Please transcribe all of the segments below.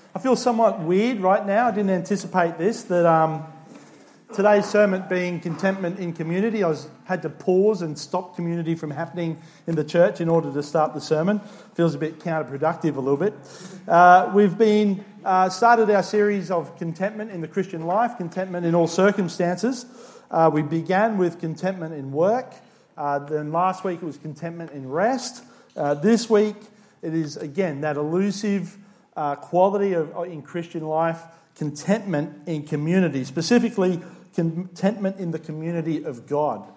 I feel somewhat weird right now. I didn't anticipate this, that today's sermon being contentment in community. I had to pause and stop community from happening in the church in order to start the sermon. Feels a bit counterproductive a little bit. We've been started our series of contentment in the Christian life, contentment in all circumstances. We began with contentment in work. Then last week it was contentment in rest. This week it is, again, that elusive quality in Christian life, contentment in community, specifically contentment in the community of God.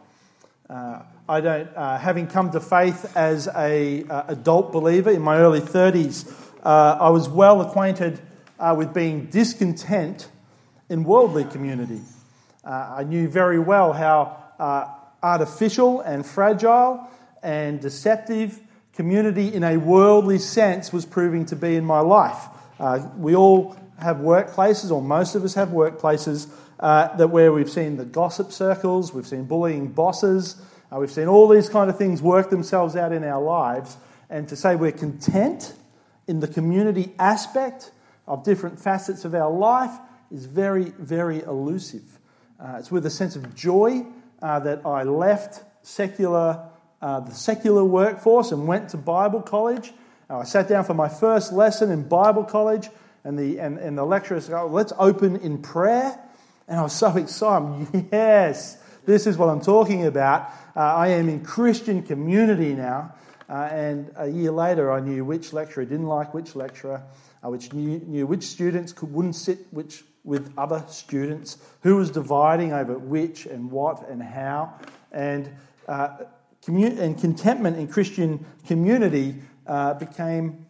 Having come to faith as an adult believer in my early 30s, I was well acquainted with being discontent in worldly community. I knew very well how artificial and fragile and deceptive community in a worldly sense was proving to be in my life. We all have workplaces, or most of us have workplaces, where we've seen the gossip circles, we've seen bullying bosses, we've seen all these kind of things work themselves out in our lives. And to say we're content in the community aspect of different facets of our life is very, very elusive. It's with a sense of joy that I left the secular workforce and went to Bible college. I sat down for my first lesson in Bible college, and the lecturer said, let's open in prayer. And I was so excited. Yes, this is what I'm talking about. I am in Christian community now. And a year later, I knew which lecturer didn't like which lecturer, which knew which students wouldn't sit with other students, who was dividing over which and what and how. And contentment in Christian community became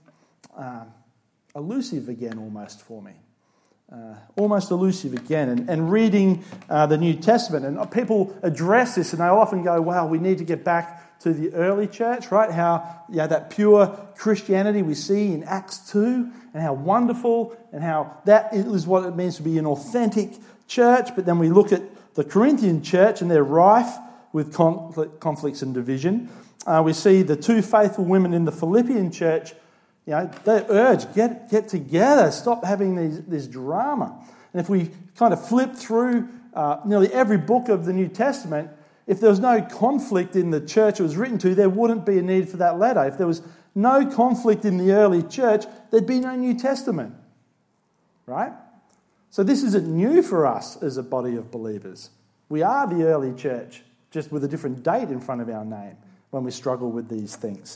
elusive again almost for me. Almost elusive again. And reading the New Testament, and people address this and they often go, wow, we need to get back to the early church, right? How that pure Christianity we see in Acts 2, and how wonderful, and how that is what it means to be an authentic church. But then we look at the Corinthian church and they're rife with conflicts and division. We see the two faithful women in the Philippian church, they urge, get together, stop having this drama. And if we kind of flip through nearly every book of the New Testament, if there was no conflict in the church it was written to, there wouldn't be a need for that letter. If there was no conflict in the early church, there'd be no New Testament. Right? So this isn't new for us as a body of believers. We are the early church, just with a different date in front of our name when we struggle with these things.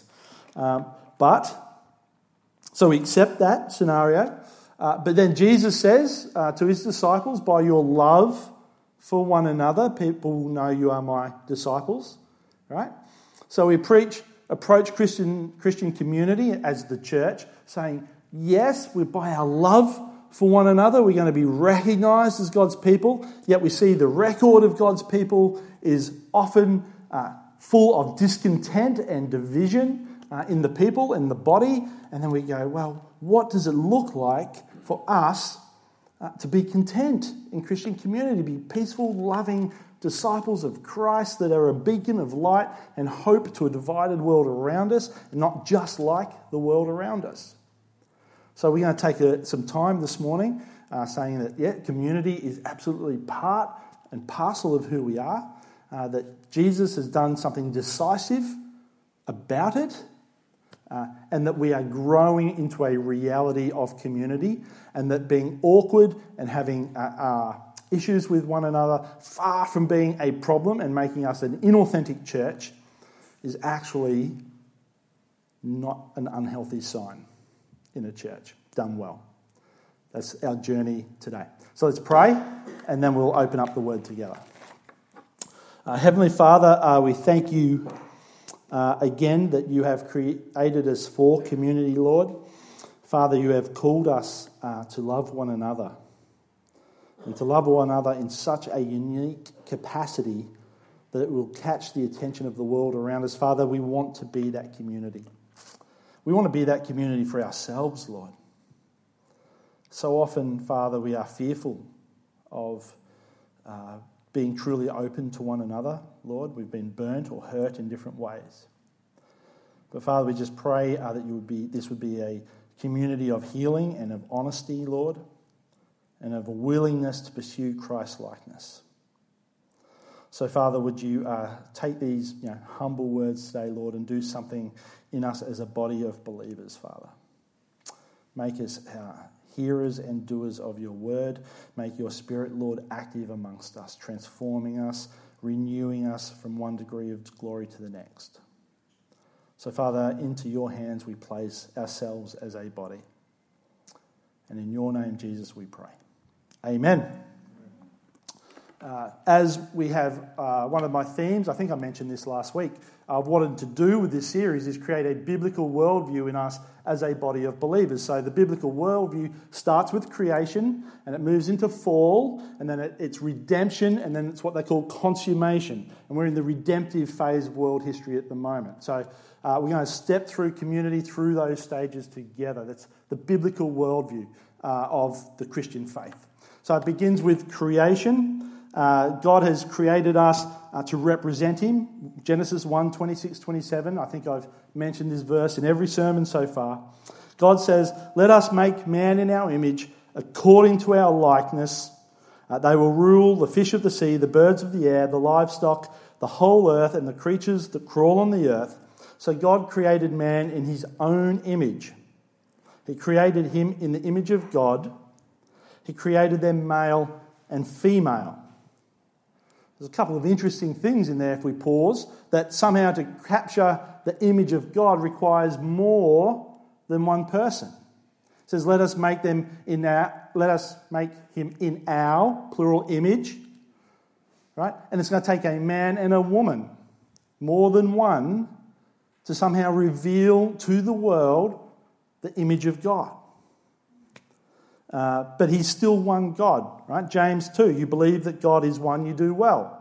So we accept that scenario. But then Jesus says to his disciples, by your love for one another, people will know you are my disciples. Right? So we approach Christian community as the church, saying, yes, by our love for one another, we're going to be recognised as God's people, yet we see the record of God's people is often full of discontent and division in the people, in the body, and then we go, well, what does it look like for us to be content in Christian community, to be peaceful, loving disciples of Christ that are a beacon of light and hope to a divided world around us, and not just like the world around us? So we're going to take some time this morning saying that, community is absolutely part and parcel of who we are, that Jesus has done something decisive about it, and that we are growing into a reality of community, and that being awkward and having issues with one another, far from being a problem and making us an inauthentic church, is actually not an unhealthy sign in a church done well. That's our journey today. So let's pray, and then we'll open up the word together. Heavenly Father, we thank you again that you have created us for community, Lord. Father, you have called us to love one another, and to love one another in such a unique capacity that it will catch the attention of the world around us. Father, we want to be that community. We want to be that community for ourselves, Lord. So often, Father, we are fearful of being truly open to one another, Lord. We've been burnt or hurt in different ways. But Father, we just pray that this would be a community of healing and of honesty, Lord, and of a willingness to pursue Christ-likeness. So, Father, would you take these humble words today, Lord, and do something in us as a body of believers, Father. Make us hearers and doers of your word. Make your Spirit, Lord, active amongst us, transforming us, renewing us from one degree of glory to the next. So, Father, into your hands we place ourselves as a body. And in your name, Jesus, we pray. Amen. As we have one of my themes, I think I mentioned this last week, I've wanted to do with this series is create a biblical worldview in us as a body of believers. So the biblical worldview starts with creation and it moves into fall and then it's redemption and then it's what they call consummation. And we're in the redemptive phase of world history at the moment. So we're going to step through community through those stages together. That's the biblical worldview of the Christian faith. So it begins with creation. God has created us to represent him. Genesis 1, 26, 27. I think I've mentioned this verse in every sermon so far. God says, "Let us make man in our image, according to our likeness. They will rule the fish of the sea, the birds of the air, the livestock, the whole earth, and the creatures that crawl on the earth." So God created man in his own image. He created him in the image of God. He created them male and female. There's a couple of interesting things in there if we pause, that somehow to capture the image of God requires more than one person. It says, let us make him in our plural image, right? And it's going to take a man and a woman, more than one, to somehow reveal to the world the image of God. But he's still one God, right? James 2, you believe that God is one, you do well.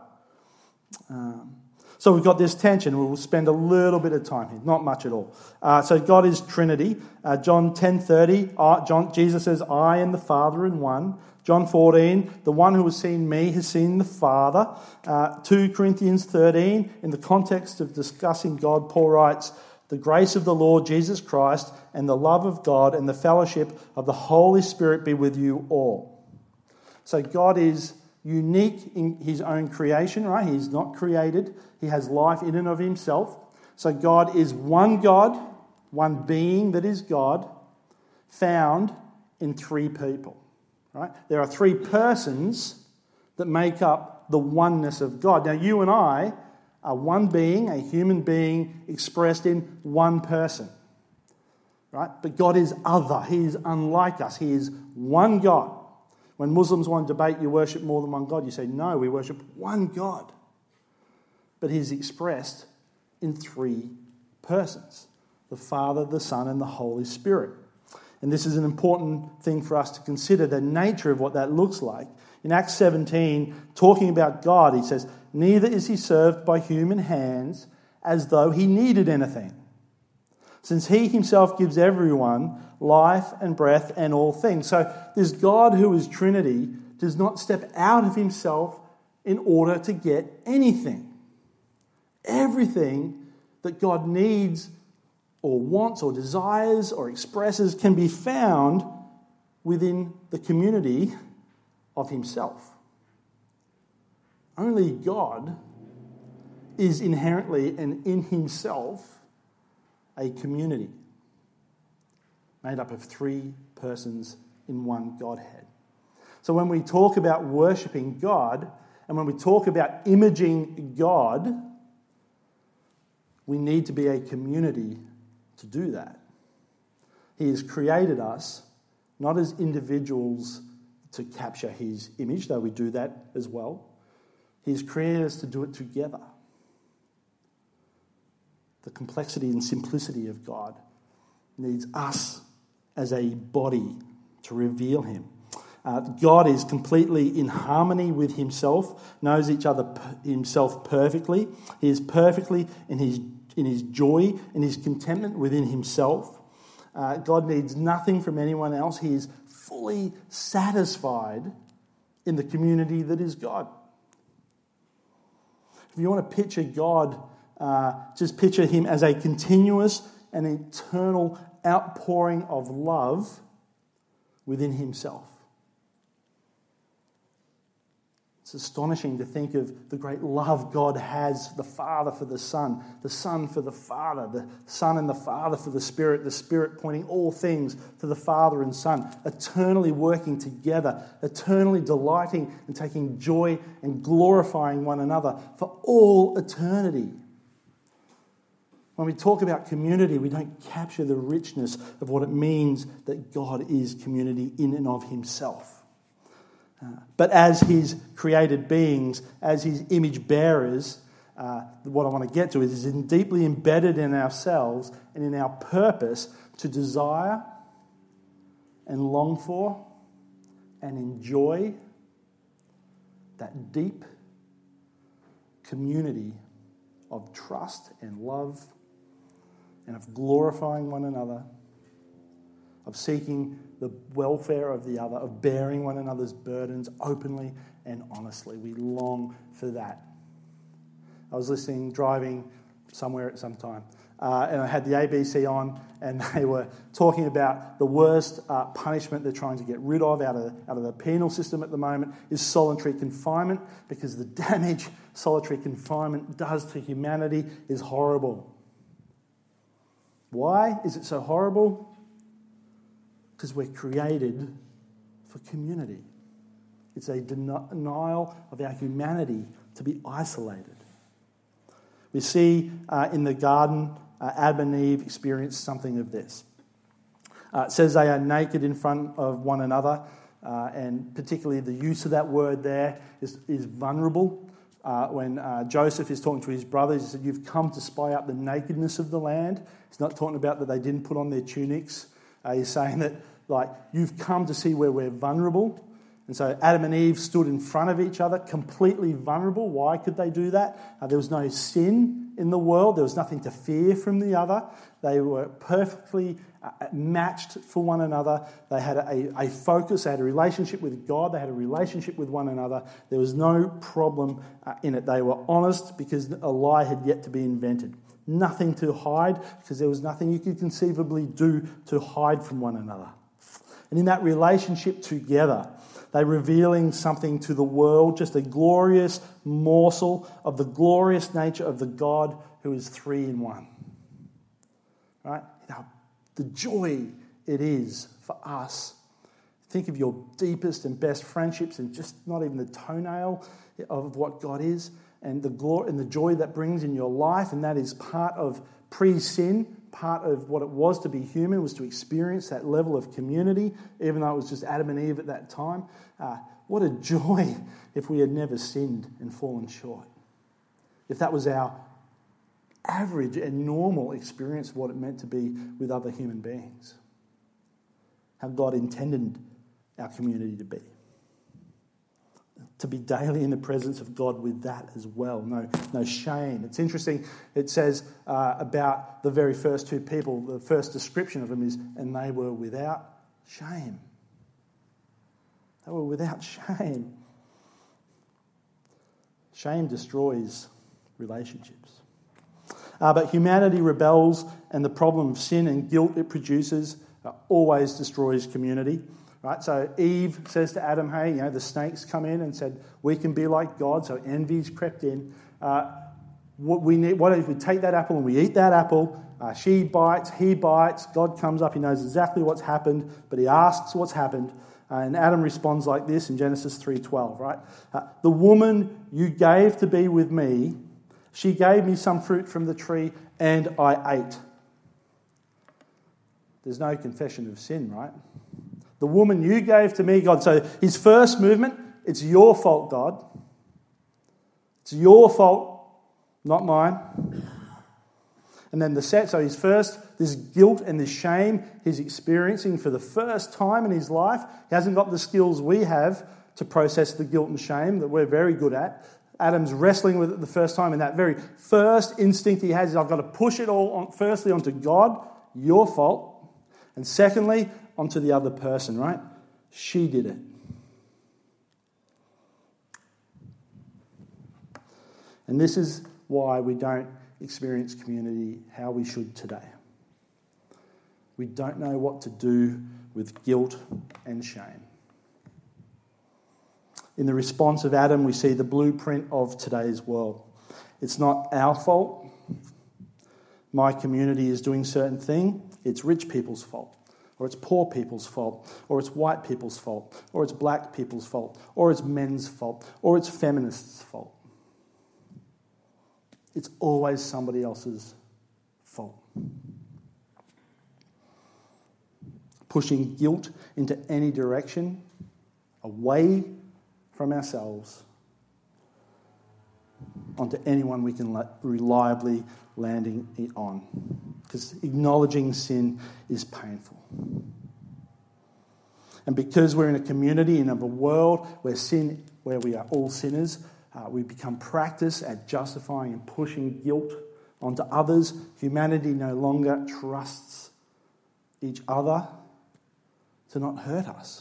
So we've got this tension. We'll spend a little bit of time here, not much at all. So God is Trinity. John 10:30, Jesus says, "I and the Father in one." John 14, "The one who has seen me has seen the Father." 2 Corinthians 13, in the context of discussing God, Paul writes, "The grace of the Lord Jesus Christ and the love of God and the fellowship of the Holy Spirit be with you all." So God is unique in his own creation, right? He's not created. He has life in and of himself. So God is one being that is God, found in three people, right? There are three persons that make up the oneness of God. Now, you and I are one being, a human being expressed in one person, right? But God is other. He is unlike us. He is one God. When Muslims want to debate, you worship more than one God, you say, no, we worship one God. But he's expressed in three persons, the Father, the Son, and the Holy Spirit. And this is an important thing for us to consider, the nature of what that looks like. In Acts 17, talking about God, he says, "Neither is he served by human hands as though he needed anything, since he himself gives everyone life and breath and all things." So this God who is Trinity does not step out of himself in order to get anything. Everything that God needs or wants or desires or expresses can be found within the community of himself. Only God is inherently and in himself a community made up of three persons in one Godhead. So when we talk about worshipping God and when we talk about imaging God, we need to be a community to do that. He has created us not as individuals to capture his image, though we do that as well. He's created us to do it together. The complexity and simplicity of God needs us as a body to reveal him. God is completely in harmony with himself, knows himself perfectly. He is perfectly in his joy and his contentment within himself. God needs nothing from anyone else. He is fully satisfied in the community that is God. If you want to picture God, just picture him as a continuous and eternal outpouring of love within himself. It's astonishing to think of the great love God has, the Father for the Son for the Father, the Son and the Father for the Spirit pointing all things to the Father and Son, eternally working together, eternally delighting and taking joy and glorifying one another for all eternity. When we talk about community, we don't capture the richness of what it means that God is community in and of himself. But as his created beings, as his image bearers, what I want to get to is deeply embedded in ourselves and in our purpose to desire and long for and enjoy that deep community of trust and love and of glorifying one another, of seeking the welfare of the other, of bearing one another's burdens openly and honestly. We long for that. I was driving somewhere at some time, and I had the ABC on, and they were talking about the worst punishment they're trying to get rid of out of the penal system at the moment is solitary confinement, because the damage solitary confinement does to humanity is horrible. Why is it so horrible? Because we're created for community. It's a denial of our humanity to be isolated. We see in the garden, Adam and Eve experienced something of this. It says they are naked in front of one another, and particularly the use of that word there is vulnerable. When Joseph is talking to his brothers, he said, "You've come to spy out the nakedness of the land." He's not talking about that they didn't put on their tunics. He's saying that, you've come to see where we're vulnerable. And so Adam and Eve stood in front of each other, completely vulnerable. Why could they do that? There was no sin in the world. There was nothing to fear from the other. They were perfectly matched for one another. They had a focus. They had a relationship with God. They had a relationship with one another. There was no problem in it. They were honest because a lie had yet to be invented. Nothing to hide, because there was nothing you could conceivably do to hide from one another. And in that relationship together, they're revealing something to the world, just a glorious morsel of the glorious nature of the God who is three in one. Right? The joy it is for us. Think of your deepest and best friendships and just not even the toenail of what God is, and the glory and the joy that brings in your life, and that is part of pre-sin, part of what it was to be human, was to experience that level of community, even though it was just Adam and Eve at that time. What a joy if we had never sinned and fallen short. If that was our average and normal experience of what it meant to be with other human beings. How God intended our community to be. To be daily in the presence of God with that as well. No shame. It's interesting, it says about the very first two people, the first description of them is, and they were without shame. They were without shame. Shame destroys relationships. But humanity rebels, and the problem of sin and guilt it produces always destroys community. Right, so Eve says to Adam, hey, the snakes come in and said, we can be like God, so envy's crept in. What if we take that apple and we eat that apple? She bites, he bites, God comes up, he knows exactly what's happened, but he asks what's happened. And Adam responds like this in Genesis 3:12, right? The woman you gave to be with me, she gave me some fruit from the tree and I ate. There's no confession of sin, right? The woman you gave to me, God. So his first movement, it's your fault, God. It's your fault, not mine. And then so his first, this guilt and this shame he's experiencing for the first time in his life. He hasn't got the skills we have to process the guilt and shame that we're very good at. Adam's wrestling with it the first time, and that very first instinct he has is, I've got to push it all on, firstly onto God, your fault, and secondly, onto the other person, right? She did it. And this is why we don't experience community how we should today. We don't know what to do with guilt and shame. In the response of Adam, we see the blueprint of today's world. It's not our fault. My community is doing certain thing. It's rich people's fault, or it's poor people's fault, or it's white people's fault, or it's black people's fault, or it's men's fault, or it's feminists' fault. It's always somebody else's fault. Pushing guilt into any direction away from ourselves onto anyone we can reliably landing it on. Because acknowledging sin is painful. And because we're in a community, in a world where we are all sinners, we become practiced at justifying and pushing guilt onto others. Humanity no longer trusts each other to not hurt us,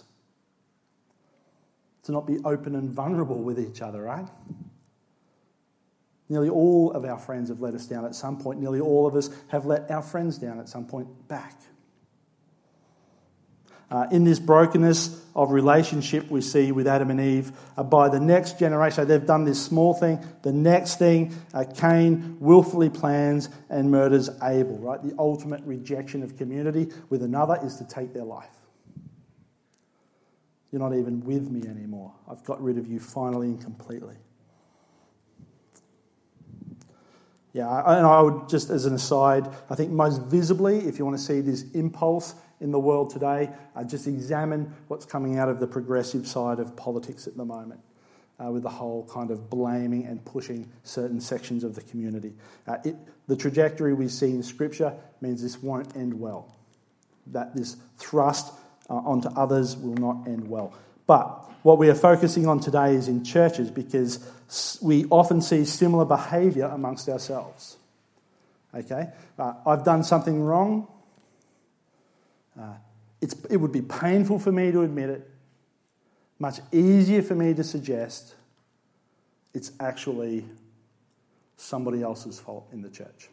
to not be open and vulnerable with each other, right? Nearly all of our friends have let us down at some point. Nearly all of us have let our friends down at some point back. In this brokenness of relationship we see with Adam and Eve, by the next generation, they've done this small thing. The next thing, Cain willfully plans and murders Abel, right? The ultimate rejection of community with another is to take their life. You're not even with me anymore. I've got rid of you finally and completely. Yeah, and I would just, as an aside, I think most visibly, if you want to see this impulse in the world today, just examine what's coming out of the progressive side of politics at the moment, with the whole kind of blaming and pushing certain sections of the community. The trajectory we see in Scripture means this won't end well, that this thrust onto others will not end well. But what we are focusing on today is in churches, because we often see similar behaviour amongst ourselves. Okay? I've done something wrong. It would be painful for me to admit it. Much easier for me to suggest it's actually somebody else's fault in the church.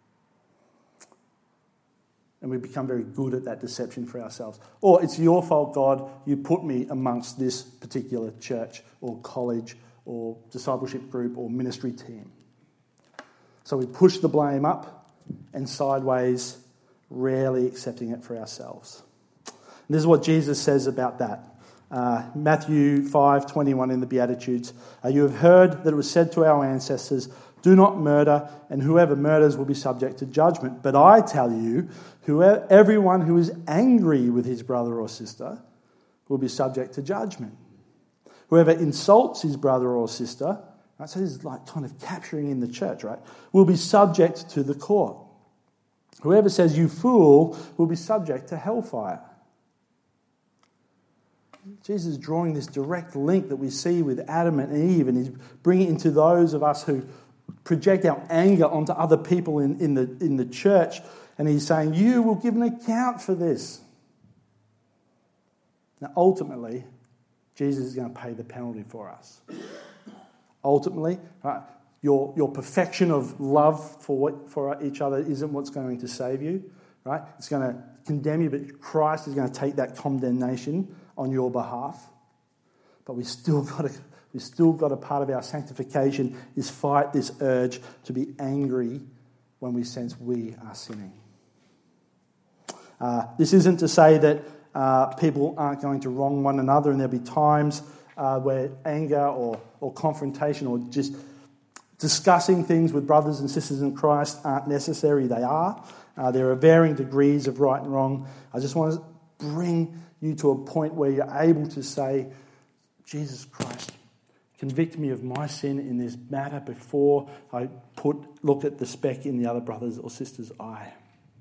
And we become very good at that deception for ourselves. Or it's your fault, God, you put me amongst this particular church or college or discipleship group or ministry team. So we push the blame up and sideways, rarely accepting it for ourselves. And this is what Jesus says about that. Matthew 5:21 in the Beatitudes. You have heard that it was said to our ancestors, do not murder, and whoever murders will be subject to judgment. But I tell you, everyone who is angry with his brother or sister will be subject to judgment. Whoever insults his brother or sister, right, so this is like kind of capturing in the church, right, will be subject to the court. Whoever says you fool will be subject to hellfire. Jesus is drawing this direct link that we see with Adam and Eve, and he's bringing it into those of us who project our anger onto other people in the church, and he's saying, you will give an account for this. Now, ultimately, Jesus is going to pay the penalty for us. Ultimately, right, your perfection of love for each other isn't what's going to save you, right? It's going to condemn you, but Christ is going to take that condemnation on your behalf. But we still got a part of our sanctification is fight this urge to be angry when we sense we are sinning. This isn't to say that people aren't going to wrong one another, and there'll be times where anger or confrontation or just discussing things with brothers and sisters in Christ aren't necessary. They are. There are varying degrees of right and wrong. I just want to bring you to a point where you're able to say, Jesus Christ, convict me of my sin in this matter before I look at the speck in the other brother's or sister's eye.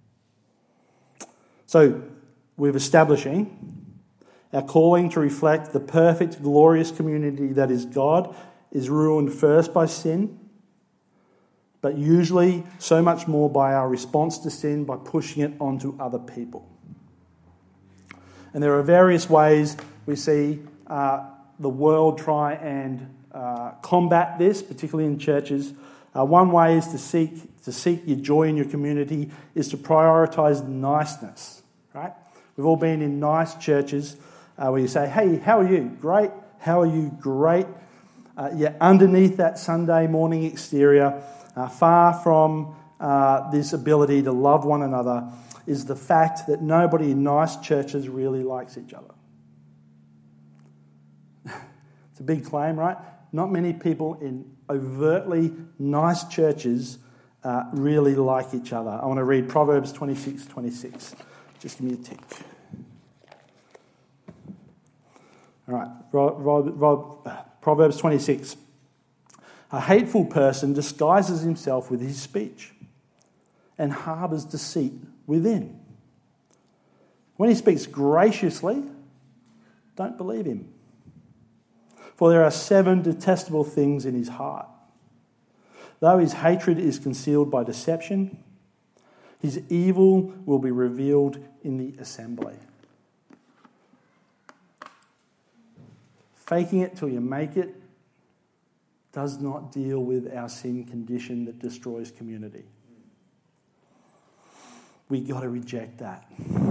So we're establishing our calling to reflect the perfect, glorious community that is God is ruined first by sin, but usually so much more by our response to sin, by pushing it onto other people. And there are various ways we see the world try and combat this, particularly in churches. One way is to seek your joy in your community is to prioritise niceness right? We've all been in nice churches where you say, hey, how are you? Great. How are you? Great. Yet underneath that Sunday morning exterior, far from this ability to love one another, is the fact that nobody in nice churches really likes each other. It's a big claim, right? Not many people in overtly nice churches really like each other. I want to read Proverbs 26:26. Just give me a tick. All right, Proverbs 26. A hateful person disguises himself with his speech and harbours deceit within. When he speaks graciously, don't believe him. For there are 7 detestable things in his heart. Though his hatred is concealed by deception, his evil will be revealed in the assembly. Faking it till you make it does not deal with our sin condition that destroys community. We got to reject that.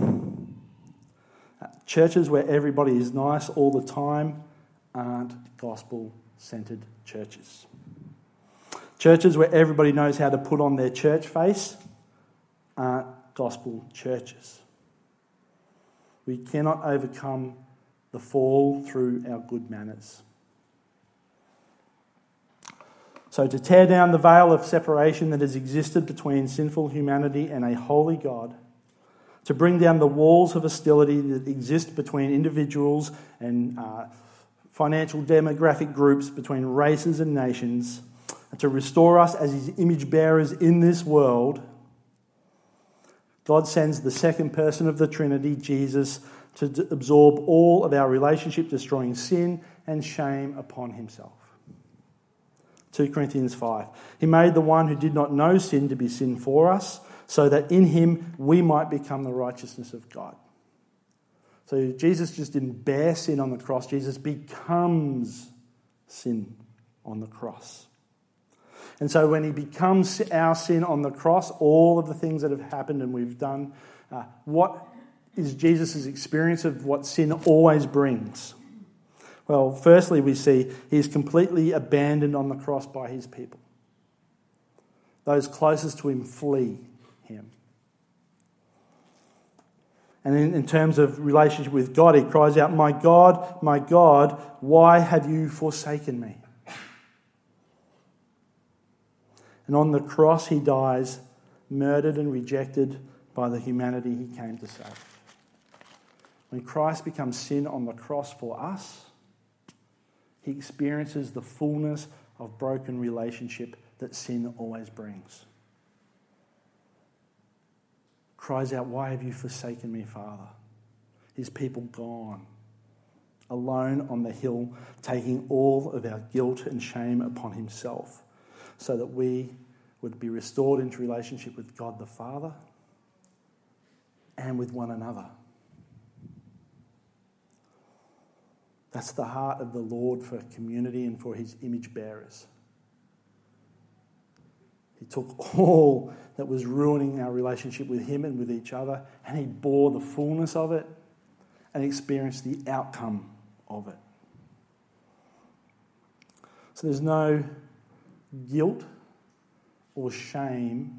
Churches where everybody is nice all the time aren't gospel-centred churches. Churches where everybody knows how to put on their church face aren't gospel churches. We cannot overcome the fall through our good manners. So to tear down the veil of separation that has existed between sinful humanity and a holy God, to bring down the walls of hostility that exist between individuals and financial demographic groups, between races and nations, and to restore us as his image bearers in this world, God sends the second person of the Trinity, Jesus, to absorb all of our relationship-destroying sin and shame upon himself. 2 Corinthians 5. He made the one who did not know sin to be sin for us, so that in him we might become the righteousness of God. So Jesus just didn't bear sin on the cross. Jesus becomes sin on the cross. And so when he becomes our sin on the cross, all of the things that have happened and we've done, what is Jesus' experience of what sin always brings? Well, firstly, we see he is completely abandoned on the cross by his people. Those closest to him flee him. And in terms of relationship with God, he cries out, my God, why have you forsaken me? And on the cross he dies, murdered and rejected by the humanity he came to save. When Christ becomes sin on the cross for us, he experiences the fullness of broken relationship that sin always brings. Cries out, why have you forsaken me, Father? His people gone, alone on the hill, taking all of our guilt and shame upon himself, so that we would be restored into relationship with God the Father and with one another. That's the heart of the Lord for community and for his image bearers. He took all that was ruining our relationship with him and with each other, and he bore the fullness of it and experienced the outcome of it. So there's no guilt or shame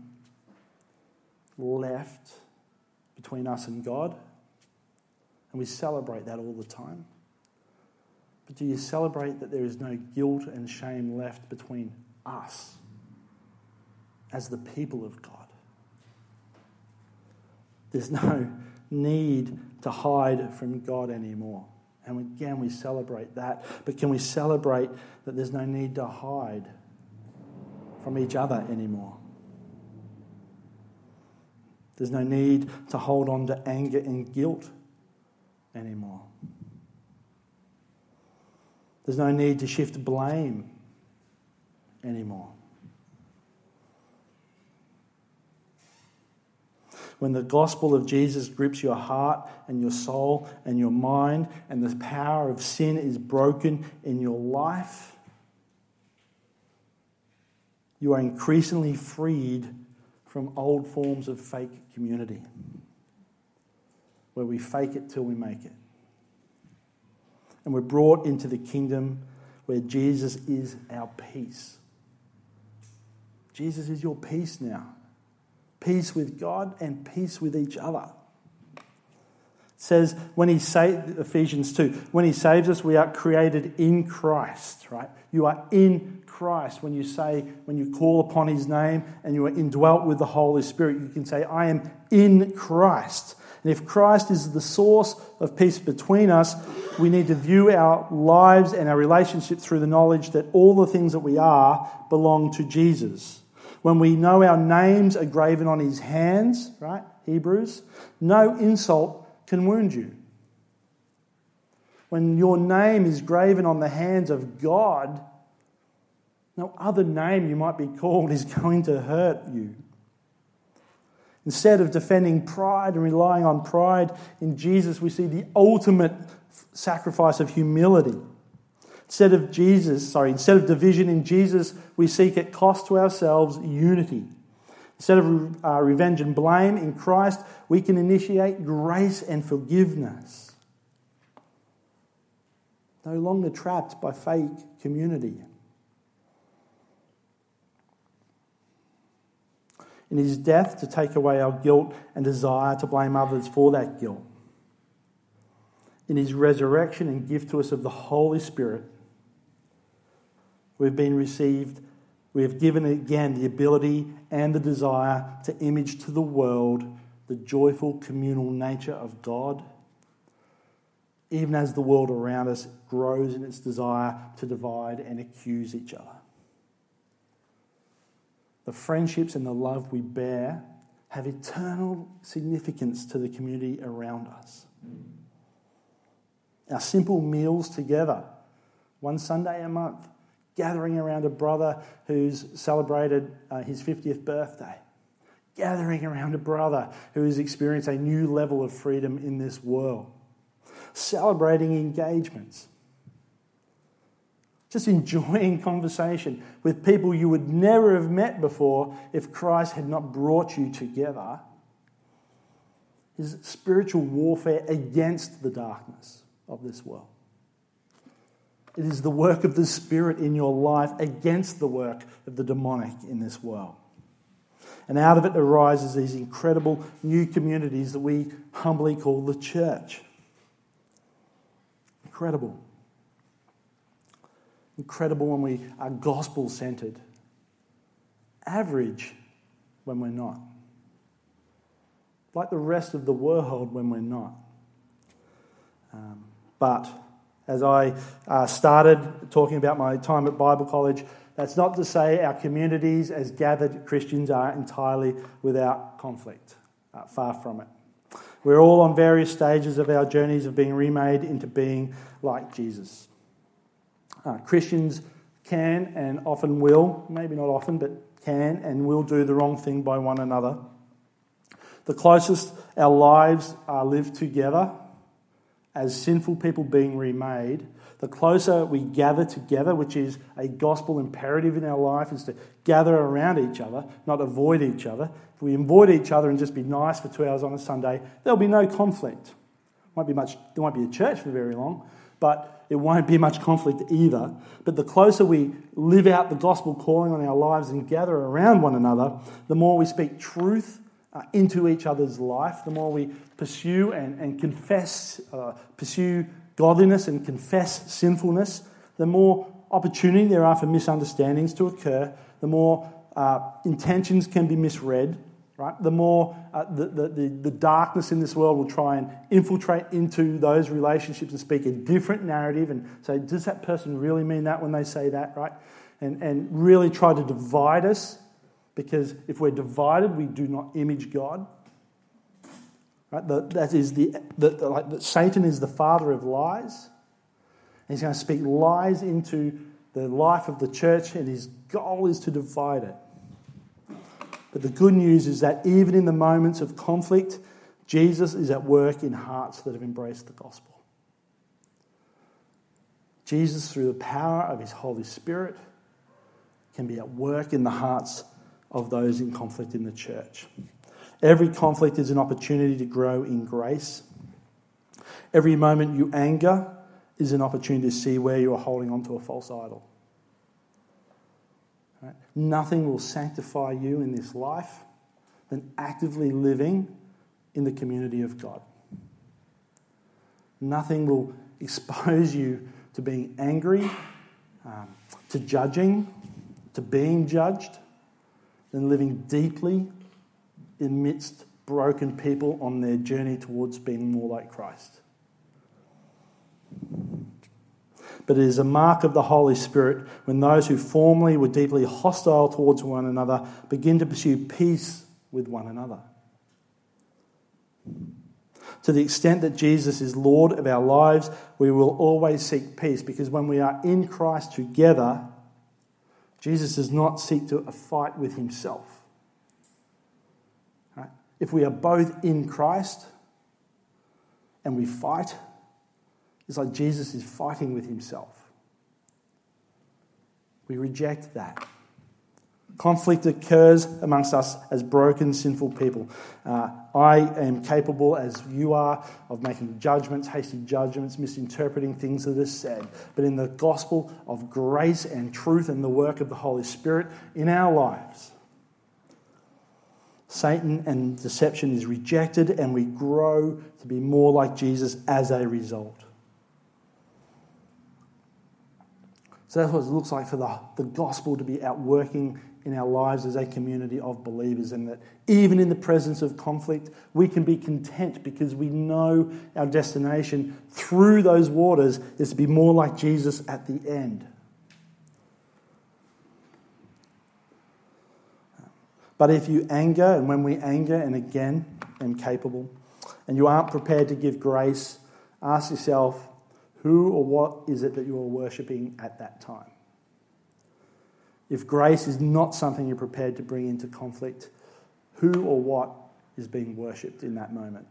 left between us and God, and we celebrate that all the time. But do you celebrate that there is no guilt and shame left between us as the people of God? There's no need to hide from God anymore. And again, we celebrate that. But can we celebrate that there's no need to hide from each other anymore? There's no need to hold on to anger and guilt anymore. There's no need to shift blame anymore. When the gospel of Jesus grips your heart and your soul and your mind, and the power of sin is broken in your life, you are increasingly freed from old forms of fake community. where we fake it till we make it. And we're brought into the kingdom where Jesus is our peace. Jesus is your peace now. Peace with God and peace with each other. It says, Ephesians 2, when he saves us, we are created in Christ, right? You are in Christ. When you call upon his name and you are indwelt with the Holy Spirit, you can say, I am in Christ. And if Christ is the source of peace between us, we need to view our lives and our relationship through the knowledge that all the things that we are belong to Jesus. When we know our names are graven on his hands, right, Hebrews, no insult can wound you. When your name is graven on the hands of God, no other name you might be called is going to hurt you. Instead of defending pride and relying on pride in Jesus, we see the ultimate sacrifice of humility. Instead of division in Jesus, we seek at cost to ourselves unity. Instead of revenge and blame in Christ, we can initiate grace and forgiveness. No longer trapped by fake community. In his death to take away our guilt and desire to blame others for that guilt. In his resurrection and gift to us of the Holy Spirit, we have given again the ability and the desire to image to the world the joyful communal nature of God, even as the world around us grows in its desire to divide and accuse each other. The friendships and the love we bear have eternal significance to the community around us. Our simple meals together, one Sunday a month, gathering around a brother who's celebrated his 50th birthday, gathering around a brother who has experienced a new level of freedom in this world, celebrating engagements, just enjoying conversation with people you would never have met before if Christ had not brought you together, is spiritual warfare against the darkness of this world. It is the work of the Spirit in your life against the work of the demonic in this world. And out of it arises these incredible new communities that we humbly call the church. Incredible. Incredible when we are gospel-centered. Average when we're not. Like the rest of the world when we're not. But as I started talking about my time at Bible college, that's not to say our communities as gathered Christians are entirely without conflict. Far from it. We're all on various stages of our journeys of being remade into being like Jesus. Christians can and often will, maybe not often, but can and will do the wrong thing by one another. The closest our lives are lived together as sinful people being remade, the closer we gather together, which is a gospel imperative in our life, is to gather around each other, not avoid each other. If we avoid each other and just be nice for 2 hours on a Sunday, there'll be no conflict. There won't be a church for very long, but it won't be much conflict either. But the closer we live out the gospel calling on our lives and gather around one another, the more we speak truth into each other's life, the more we pursue and confess, pursue godliness and confess sinfulness, the more opportunity there are for misunderstandings to occur, the more intentions can be misread, right? The more the darkness in this world will try and infiltrate into those relationships and speak a different narrative and say, does that person really mean that when they say that, right? And really try to divide us, because if we're divided, we do not image God. Right? Satan is the father of lies. And he's going to speak lies into the life of the church, and his goal is to divide it. But the good news is that even in the moments of conflict, Jesus is at work in hearts that have embraced the gospel. Jesus, through the power of his Holy Spirit, can be at work in the hearts of those in conflict in the church. Every conflict is an opportunity to grow in grace. Every moment you anger is an opportunity to see where you are holding on to a false idol. Right? Nothing will sanctify you in this life than actively living in the community of God. Nothing will expose you to being angry, to judging, to being judged, than living deeply amidst broken people on their journey towards being more like Christ. But it is a mark of the Holy Spirit when those who formerly were deeply hostile towards one another begin to pursue peace with one another. To the extent that Jesus is Lord of our lives, we will always seek peace, because when we are in Christ together, Jesus does not seek to fight with himself. Right? If we are both in Christ and we fight, it's like Jesus is fighting with himself. We reject that. Conflict occurs amongst us as broken, sinful people. I am capable, as you are, of making judgments, hasty judgments, misinterpreting things that are said. But in the gospel of grace and truth and the work of the Holy Spirit in our lives, Satan and deception is rejected, and we grow to be more like Jesus as a result. So that's what it looks like for the gospel to be outworking in our lives as a community of believers, and that even in the presence of conflict, we can be content because we know our destination through those waters is to be more like Jesus at the end. But if you anger, and when we anger, and again, am capable, and you aren't prepared to give grace, ask yourself, who or what is it that you are worshipping at that time? If grace is not something you're prepared to bring into conflict, who or what is being worshipped in that moment?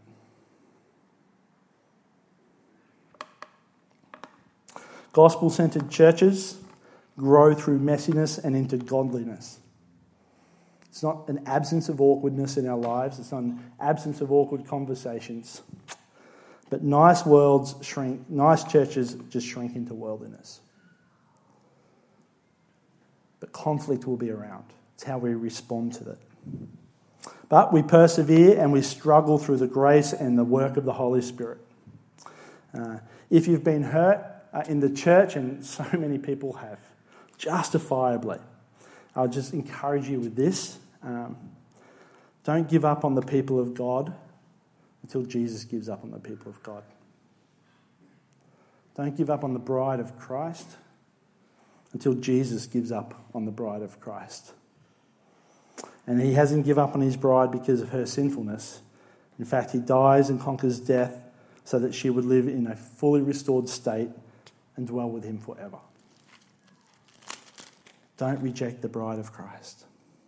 Gospel-centered churches grow through messiness and into godliness. It's not an absence of awkwardness in our lives. It's not an absence of awkward conversations. But nice churches just shrink into worldliness. But conflict will be around. It's how we respond to it. But we persevere and we struggle through the grace and the work of the Holy Spirit. If you've been hurt in the church, and so many people have, justifiably, I'll just encourage you with this. Don't give up on the people of God until Jesus gives up on the people of God. Don't give up on the bride of Christ until Jesus gives up on the bride of Christ. And he hasn't given up on his bride because of her sinfulness. In fact, he dies and conquers death so that she would live in a fully restored state and dwell with him forever. Don't reject the bride of Christ.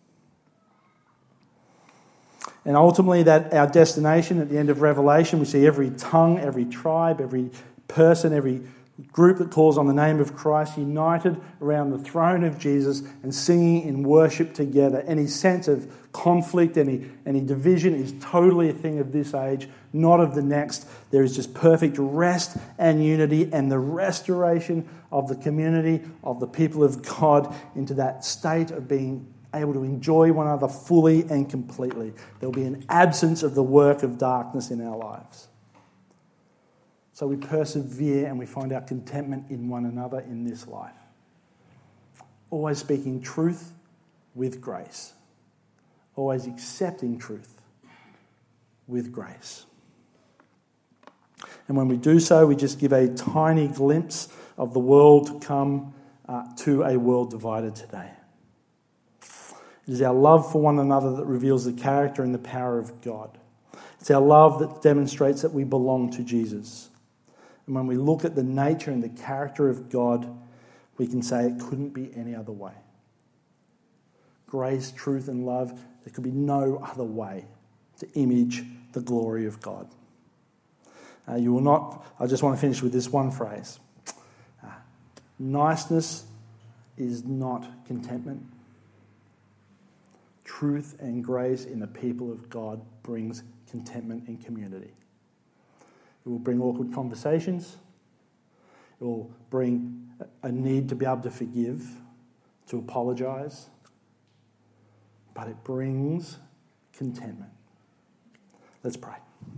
And ultimately, that our destination at the end of Revelation, we see every tongue, every tribe, every person, every group that calls on the name of Christ united around the throne of Jesus and singing in worship together. Any sense of conflict, any division is totally a thing of this age, not of the next. There is just perfect rest and unity and the restoration of the community, of the people of God, into that state of being able to enjoy one another fully and completely. There will be an absence of the work of darkness in our lives. So we persevere and we find our contentment in one another in this life. Always speaking truth with grace. Always accepting truth with grace. And when we do so, we just give a tiny glimpse of the world to come to a world divided today. It is our love for one another that reveals the character and the power of God. It's our love that demonstrates that we belong to Jesus. And when we look at the nature and the character of God, we can say it couldn't be any other way. Grace, truth, and love, there could be no other way to image the glory of God. I just want to finish with this one phrase. Niceness is not contentment. Truth and grace in the people of God brings contentment and community. It will bring awkward conversations. It will bring a need to be able to forgive, to apologise. But it brings contentment. Let's pray.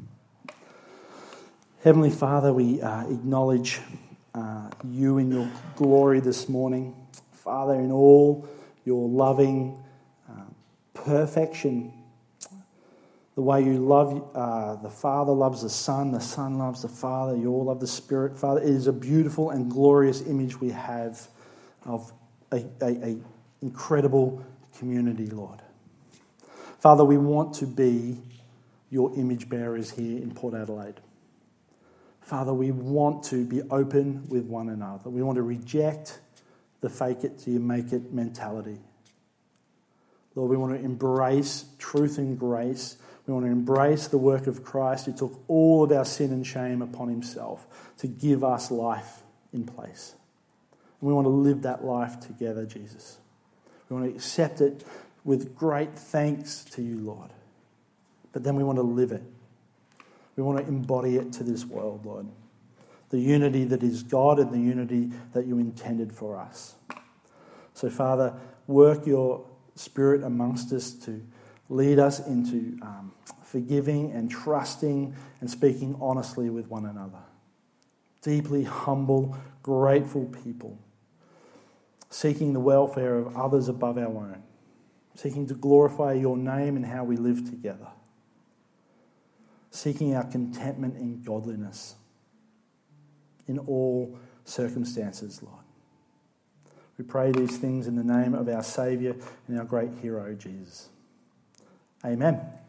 Heavenly Father, we acknowledge you in your glory this morning. Father, in all your loving perfection, the way you love, the Father loves the Son loves the Father, you all love the Spirit. Father, it is a beautiful and glorious image we have of a incredible community, Lord. Father, we want to be your image bearers here in Port Adelaide. Father, we want to be open with one another. We want to reject the fake it till you make it mentality. Lord, we want to embrace truth and grace. We want to embrace the work of Christ who took all of our sin and shame upon himself to give us life in place. And we want to live that life together, Jesus. We want to accept it with great thanks to you, Lord. But then we want to live it. We want to embody it to this world, Lord. The unity that is God and the unity that you intended for us. So, Father, work your Spirit amongst us to lead us into forgiving and trusting and speaking honestly with one another. Deeply humble, grateful people, seeking the welfare of others above our own, seeking to glorify your name in how we live together, seeking our contentment in godliness in all circumstances, Lord. We pray these things in the name of our Saviour and our great hero, Jesus. Amen.